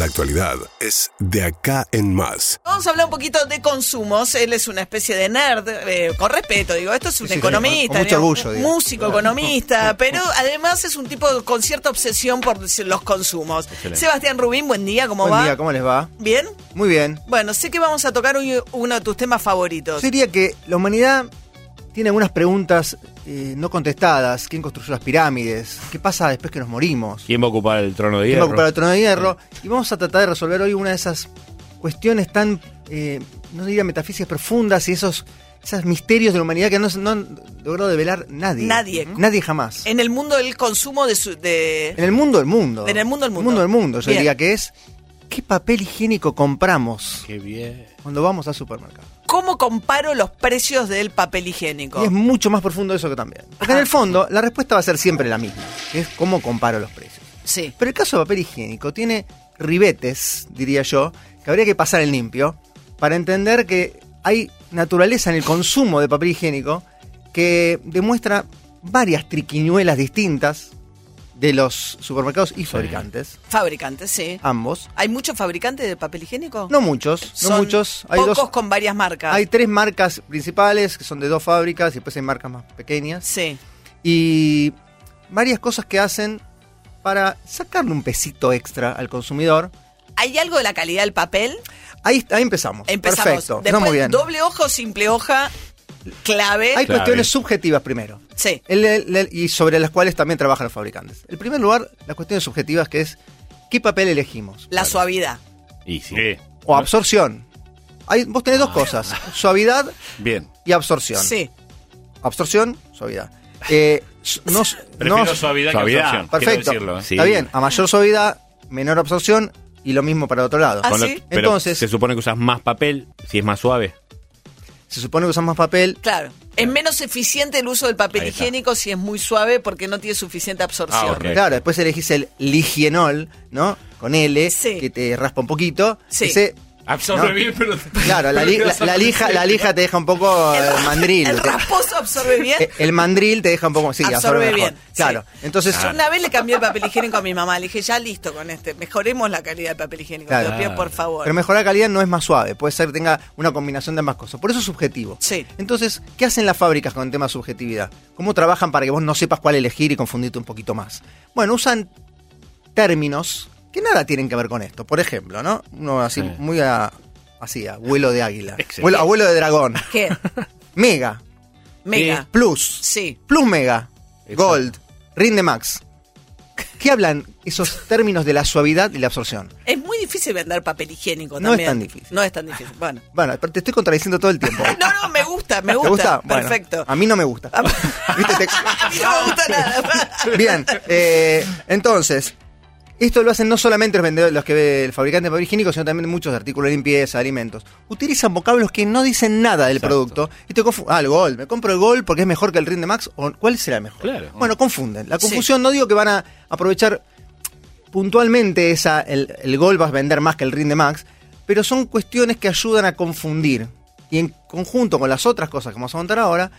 La actualidad es de acá en más. Vamos a hablar un poquito de consumos. Él es una especie de nerd, con respeto, digo, esto es un economista, con mucho orgullo, un músico, economista, pero además es un tipo con cierta obsesión por los consumos. Excelente. Sebastián Rubín, buen día, ¿cómo va? Buen día, ¿cómo les va? ¿Bien? Muy bien. Bueno, sé que vamos a tocar hoy uno de tus temas favoritos. Sería que la humanidad tiene algunas preguntas no contestadas. ¿Quién construyó las pirámides? ¿Qué pasa después que nos morimos? ¿Quién va a ocupar el trono de ¿Quién hierro? va a ocupar el trono de hierro? Y vamos a tratar de resolver hoy una de esas cuestiones tan, no diría metafísicas profundas y esos misterios de la humanidad que no han logrado develar nadie. Nadie. Nadie jamás. En el mundo del consumo En el mundo del mundo. En el mundo del mundo. El mundo del mundo, yo Bien. diría que es ¿qué papel higiénico compramos Qué bien. cuando vamos al supermercado? ¿Cómo comparo los precios del papel higiénico? Y es mucho más profundo eso que también. Porque en el fondo, la respuesta va a ser siempre la misma, que es cómo comparo los precios. Sí. Pero el caso de papel higiénico tiene ribetes, diría yo, que habría que pasar en limpio para entender que hay naturaleza en el consumo de papel higiénico que demuestra varias triquiñuelas distintas de los supermercados y fabricantes, Fabricantes, sí. ambos. ¿Hay muchos fabricantes de papel higiénico? No muchos, no Son muchos. Hay pocos dos. con varias marcas. Hay 3 marcas principales que son de 2 fábricas y después hay marcas más pequeñas. Sí. Y varias cosas que hacen para sacarle un pesito extra al consumidor. ¿Hay algo de la calidad del papel? Ahí empezamos. Empezamos. Perfecto. Después, Muy bien. doble hoja o simple hoja, clave. Hay Clave. cuestiones subjetivas primero. Sí. Y sobre las cuales también trabajan los fabricantes. En primer lugar, las cuestiones subjetivas que es ¿qué papel elegimos? La suavidad. Y sí. O absorción. Vos tenés dos cosas. Suavidad Bien. y absorción. Sí. Absorción, suavidad. Prefiero suavidad que absorción. Perfecto. Quiero decirlo, Sí. Está bien. A mayor suavidad, menor absorción y lo mismo para el otro lado. Ah, Con lo- ¿sí? pero Entonces- se supone que usas más papel si es más suave. Se supone que usamos más papel. Claro. Es menos eficiente el uso del papel Ahí está. higiénico si es muy suave porque no tiene suficiente absorción. Ah, ok. Claro, después elegís el ligienol, ¿no? Con L, Sí. que te raspa un poquito. Sí. Ese, Absorbe No. bien, pero... claro, la lija te deja un poco mandril. ¿El rasposo absorbe bien? El mandril te deja un poco, sí, Absorbe mejor. bien, Claro, sí. entonces, Yo una vez le cambié el papel higiénico a mi mamá. Le dije, ya listo con este. Mejoremos la calidad del papel higiénico. Claro. Te lo pido, por favor. pero mejorar la calidad no es más suave, puede ser que tenga una combinación de ambas cosas. Por eso es subjetivo. Sí. Entonces, ¿qué hacen las fábricas con el tema de subjetividad? ¿Cómo trabajan para que vos no sepas cuál elegir y confundirte un poquito más? Bueno, usan términos que nada tienen que ver con esto. Por ejemplo, ¿no? Uno así, Sí. muy así, abuelo de águila. Excelente. Abuelo de dragón. ¿Qué? Mega, Mega. Plus, Sí. Plus Mega, Exacto. Gold, Rinde Max. ¿Qué hablan esos términos de la suavidad y la absorción? Es muy difícil vender papel higiénico No también. es tan difícil. No es tan difícil. Bueno. Bueno, te estoy contradiciendo todo el tiempo. No, me gusta, me ¿Te gusta. gusta? Bueno, Perfecto. a mí no me gusta. ¿Viste? A mí no me gusta nada. Bien, entonces, esto lo hacen no solamente los vendedores, los que ve el fabricante de papel higiénico, sino también muchos de artículos de limpieza, alimentos. Utilizan vocablos que no dicen nada del producto y te confunden. El Gold, me compro el Gold porque es mejor que el Rinde Max, o ¿cuál será mejor? Claro. Bueno, confunden. La confusión, no digo que van a aprovechar puntualmente el Gold va a vender más que el Rinde Max, pero son cuestiones que ayudan a confundir. Y en conjunto con las otras cosas que vamos a contar ahora,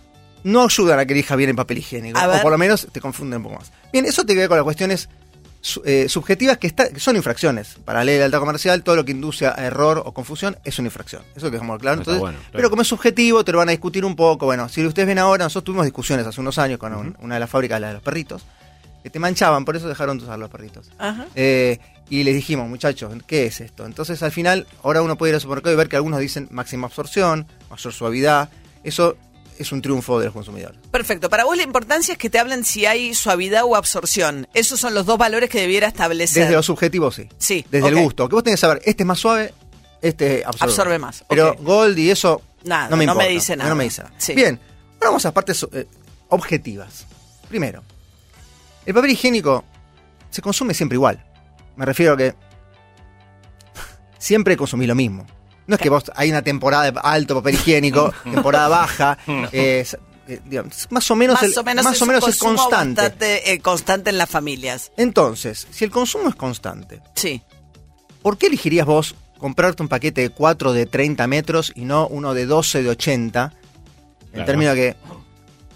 no ayudan a que elijas bien el papel higiénico. A ver. O por lo menos te confunden un poco más. Bien, eso tiene que ver con las cuestiones subjetivas que son infracciones. Para la ley de alta comercial, todo lo que induce a error o confusión es una infracción. Eso que dejamos claro. Está Entonces, bueno, claro. Pero como es subjetivo, te lo van a discutir un poco. Bueno, si ustedes ven ahora, nosotros tuvimos discusiones hace unos años con una de las fábricas, la de los perritos, que te manchaban, por eso dejaron de usar los perritos. Ajá. Y les dijimos, muchachos, ¿qué es esto? Entonces, al final, ahora uno puede ir al supermercado y ver que algunos dicen máxima absorción, mayor suavidad. Eso es un triunfo de los consumidores. Perfecto. Para vos la importancia es que te hablen si hay suavidad o absorción. Esos son los dos valores que debiera establecer. Desde lo subjetivo, sí. Sí, Desde ok. el gusto. Que vos tenés que saber, este es más suave, este Absorbe más, Pero ok. Gold y eso Nada, no me no me importa. dice nada. No me dice nada. Sí. Bien, ahora vamos a partes objetivas. Primero, el papel higiénico se consume siempre igual. Me refiero a que siempre consumís lo mismo. No es que vos hay una temporada de alto papel higiénico, temporada baja, digamos, más o menos Más o menos es un consumo constante. bastante, constante en las familias. Entonces, si el consumo es constante, Sí. ¿por qué elegirías vos comprarte un paquete de 4 de 30 metros y no uno de 12 de 80? En Claro. términos de que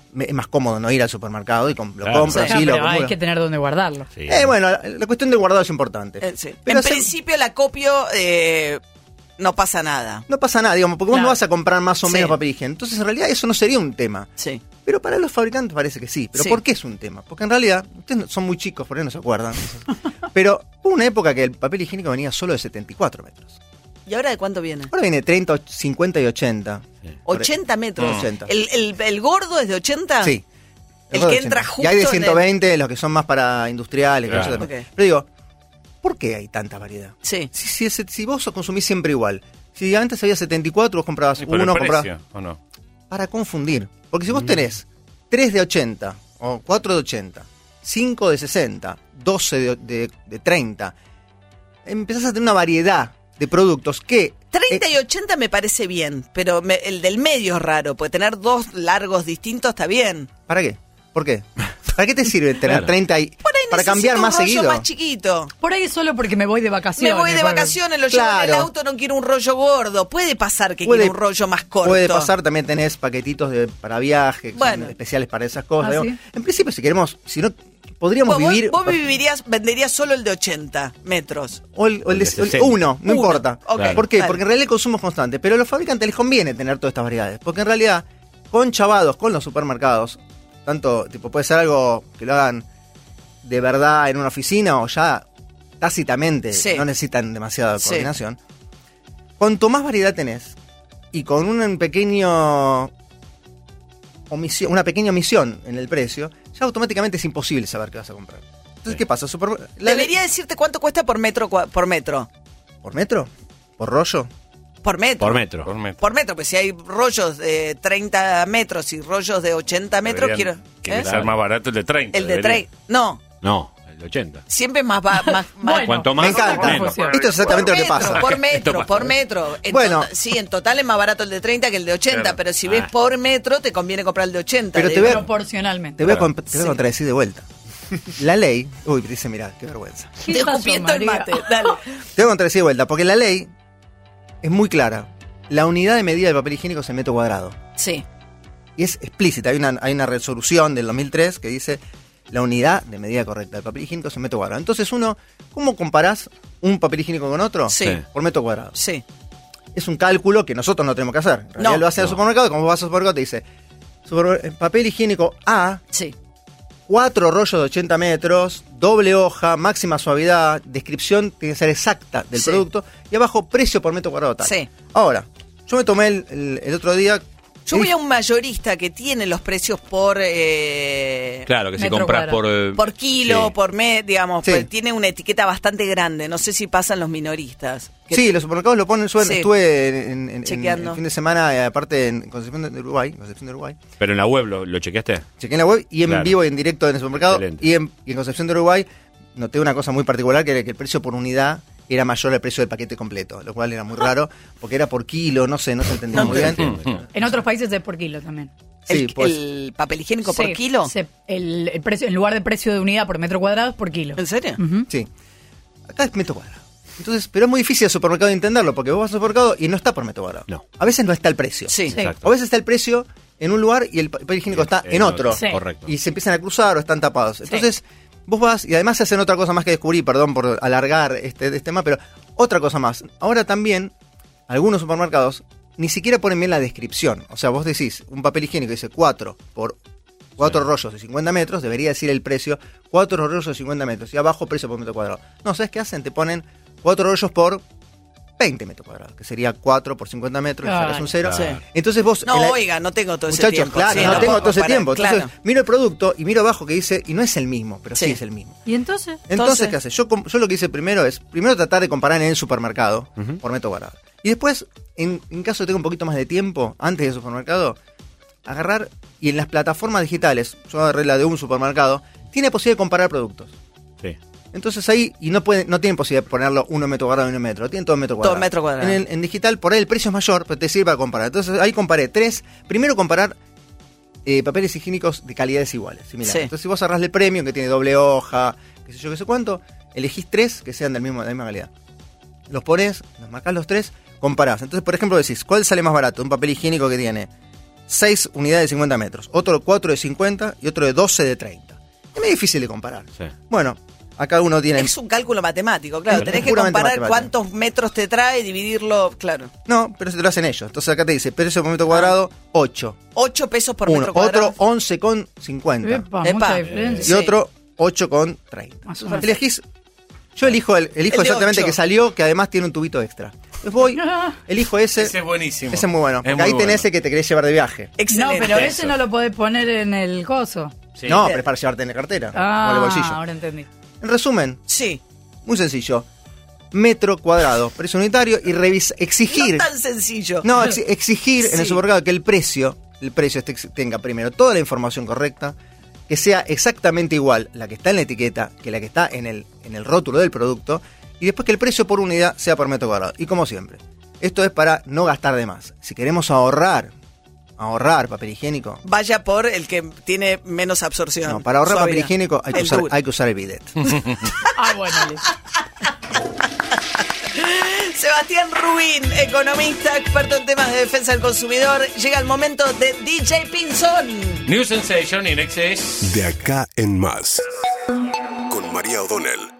es más cómodo no ir al supermercado y lo compro Sí, así, lo pero hay acumulo. que tener donde guardarlo. Sí. Bueno, la cuestión del guardado es importante. Sí. Pero En principio el acopio no pasa nada. no pasa nada, digamos, porque vos Claro. no vas a comprar más o Sí. menos papel higiénico. Entonces, en realidad, eso no sería un tema. Sí. Pero para los fabricantes parece que sí. ¿Pero Sí. por qué es un tema? Porque en realidad, ustedes son muy chicos, por ahí no se acuerdan. Pero hubo una época que el papel higiénico venía solo de 74 metros. ¿Y ahora de cuánto viene? Ahora viene 30, 50 y 80. 80 metros. 80. ¿El gordo es de 80? Sí. El Gordo que de entra 80. justo Y hay de en el- 120, los que son más para industriales. Claro. que eso también. Ok. Pero digo, ¿por qué hay tanta variedad? Sí. Si vos consumís siempre igual. Si antes había 74, vos comprabas ¿Y por uno, el comprabas... precio, o no? Para confundir. Porque si vos tenés 3 de 80, o 4 de 80, 5 de 60, 12 de 30, empezás a tener una variedad de productos que... 30 y 80 me parece bien, pero el del medio es raro, porque tener dos largos distintos está bien. ¿Para qué? ¿Por qué? ¿Para qué te sirve tener Claro. 30 y... Por ahí para cambiar necesito más un rollo seguido? más chiquito. Por ahí es solo porque me voy de vacaciones. Me voy de porque- vacaciones, lo llevo en el Claro. auto, no quiero un rollo gordo. Puede pasar que Puede- quiera un rollo más corto. Puede pasar, también tenés paquetitos para viaje, que Bueno. son especiales para esas cosas. ¿Ah, digamos. sí? En principio, si queremos, si no, podríamos Vos vivir... venderías solo el de 80 metros. O el de de 60. uno, no Uno. importa. Ok, Claro. ¿Por qué? dale. Porque en realidad el consumo es constante. Pero a los fabricantes les conviene tener todas estas variedades. Porque en realidad, con chavados, con los supermercados, tanto, tipo, puede ser algo que lo hagan de verdad en una oficina o ya tácitamente, Sí. no necesitan demasiada Sí. coordinación. Cuanto más variedad tenés y con una pequeña omisión en el precio, ya automáticamente es imposible saber qué vas a comprar. Entonces, ¿qué pasa? Debería decirte cuánto cuesta por metro. ¿Por metro? ¿Por metro? ¿Por rollo? Por metro. Por metro. Por metro. Por metro, pues si hay rollos de 30 metros y rollos de 80 metros, Deberían quiero... ¿eh? ser más barato el de 30. El de deberían. 30... No, No, el de 80. siempre más... Bueno, Cuanto más, Me encanta. menos. Esto es exactamente lo que pasa. Por Esto metro, pasa. por metro. Bueno. Sí, en total es más barato el de 30 que el de 80, Claro. pero si ves por metro, te conviene comprar el de 80. Pero de- te voy a- Proporcionalmente. Te voy a Claro. te voy a contradecir de vuelta. La ley... Uy, dice, mirá, qué vergüenza. ¿Qué Te pasó, escupiendo el María? mate, dale. Te voy a contradecir de vuelta, porque la ley es muy clara. La unidad de medida del papel higiénico es el metro cuadrado. Sí, Y es explícita. Hay una resolución del 2003 que dice la unidad de medida correcta del papel higiénico es el metro cuadrado. Entonces uno, ¿cómo comparás un papel higiénico con otro? Sí. Por metro cuadrado. sí. Es un cálculo que nosotros no tenemos que hacer. En realidad No. lo hace el supermercado y como vas al supermercado te dice papel higiénico A, Sí, 4 rollos de 80 metros, doble hoja, máxima suavidad, descripción tiene que ser exacta del Sí. producto y abajo precio por metro cuadrado tal. Sí. Ahora, yo me tomé el otro día... Yo voy a un mayorista que tiene los precios por... Claro, que si Metro compras cuadrado. por kilo, Sí. por mes, digamos, Sí. pues tiene una etiqueta bastante grande. No sé si pasan los minoristas. Que- Sí, los supermercados lo ponen, Sí. estuve en Chequeando. el fin de semana, aparte en Concepción de Uruguay, Pero en la web lo chequeaste. chequé en la web y en Claro. vivo y en directo en el supermercado Excelente. y en Concepción de Uruguay noté una cosa muy particular que era que el precio por unidad era mayor al precio del paquete completo, lo cual era muy raro porque era por kilo, no se entendía muy bien. En otros países es por kilo también. Sí, pues, el papel higiénico por Sí, kilo. el precio, en lugar de precio de unidad por metro cuadrado es por kilo. ¿En serio? Ujú. sí. Acá es metro cuadrado. Entonces, pero es muy difícil el supermercado de entenderlo porque vos vas al supermercado y no está por metro cuadrado. No. A veces no está el precio. Sí. Sí. Exacto. A veces está el precio en un lugar y el papel higiénico está en otro. Sí. Correcto. Y se empiezan a cruzar o están tapados. Entonces, vos vas, y además se hacen otra cosa más que descubrí, perdón por alargar este tema, pero otra cosa más. Ahora también, algunos supermercados ni siquiera ponen bien la descripción. O sea, vos decís, un papel higiénico dice 4 por 4 rollos de 50 metros, debería decir el precio, 4 rollos de 50 metros, y abajo precio por metro cuadrado. No, ¿sabes qué hacen? Te ponen 4 rollos por 20 metros cuadrados, que sería 4 por 50 metros, le sacas un 0. Claro. Entonces vos... No, en la- oiga, no tengo todo ese Muchachos, tiempo. claro, Sí, no tengo puedo todo ese comparar, tiempo. Entonces claro. miro el producto y miro abajo que dice, y no es el mismo, pero sí, Sí. es el mismo. ¿Y entonces? Entonces, ¿qué haces? Yo lo que hice primero es, tratar de comparar en el supermercado por metro cuadrado. Y después, en caso de que tenga un poquito más de tiempo, antes del supermercado, agarrar y en las plataformas digitales, yo agarré la de un supermercado, tiene posibilidad de comparar productos. Sí. Entonces ahí, y no tienen posibilidad de ponerlo 1 metro cuadrado y 1 metro, tienen todo metro cuadrado. Todo metro cuadrado. En digital, por ahí el precio es mayor, pero te sirve para comparar. Entonces ahí comparé 3. Primero comparar papeles higiénicos de calidades iguales, similares. Sí. Entonces si vos agarrás el premium, que tiene doble hoja, qué sé yo, qué sé cuánto, elegís 3 que sean de la misma calidad. Los pones, los marcás los 3, comparás. Entonces, por ejemplo, decís, ¿cuál sale más barato? Un papel higiénico que tiene 6 unidades de 50 metros, otro 4 de 50 y otro de 12 de 30. Es muy difícil de comparar. Sí. Bueno, acá uno tiene... Es un cálculo matemático, claro. Es Tenés que puramente comparar matemático. cuántos metros te trae y dividirlo, claro. No, pero se te lo hacen ellos. Entonces acá te dice, precio por metro cuadrado, 8. 8 pesos por Uno, metro cuadrado. otro 11,50. Epa, Epa. mucha diferencia. Y Sí. otro 8,30. Más o menos. Elegís... Yo elijo elijo de exactamente 8. que salió, que además tiene un tubito extra. Entonces voy, elijo ese. Ese es buenísimo. Ese es muy bueno. Es Porque muy ahí tenés bueno. ese que te querés llevar de viaje. No, Excelente. pero ese no lo podés poner en el coso. Sí. No, pero es para llevarte en la cartera. o en el bolsillo. Ahora entendí. En resumen, Sí. muy sencillo. Metro cuadrado, precio unitario y exigir. No tan sencillo. No, exigir en el Sí. supermercado que el precio tenga primero toda la información correcta, que sea exactamente igual la que está en la etiqueta que la que está en el rótulo del producto, y después que el precio por unidad sea por metro cuadrado. Y como siempre, esto es para no gastar de más. Si queremos ahorrar papel higiénico, Vaya por el que tiene menos absorción. no, para ahorrar papel Suavidad. higiénico hay El duro. que usar el bidet. Bueno, listo. Sebastián Rubín, economista, experto en temas de defensa del consumidor. Llega el momento de DJ Pinzón. New Sensation in Excess. De acá en más. Con María O'Donnell.